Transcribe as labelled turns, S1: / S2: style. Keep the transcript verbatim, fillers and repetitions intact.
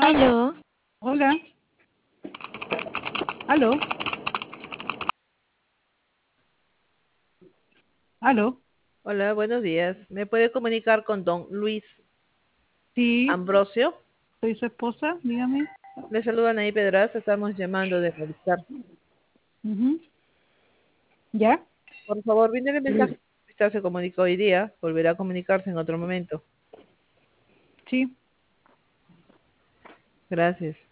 S1: Aló.
S2: Hola. Aló. Aló.
S3: Hola, buenos días. ¿Me puede comunicar con don Luis
S2: Sí,
S3: Ambrosio?
S2: soy su esposa, dígame.
S3: Le saluda Anaí Pedraza, estamos llamando de Movistar.
S2: Ujú. ¿Ya?
S3: Por favor, viene el mensaje. Movistar se comunicó hoy día, volverá a comunicarse en otro momento.
S2: Sí.
S3: Gracias.